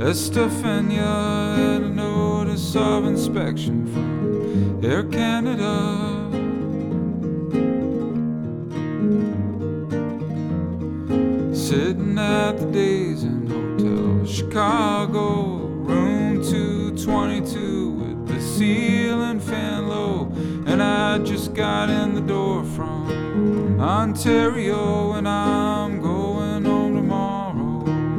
Estefania had a notice of inspection from Air Canada. Sitting at the Days Inn Hotel, Chicago, room 222 with the ceiling fan low. And I just got in the door from Ontario, and I'm going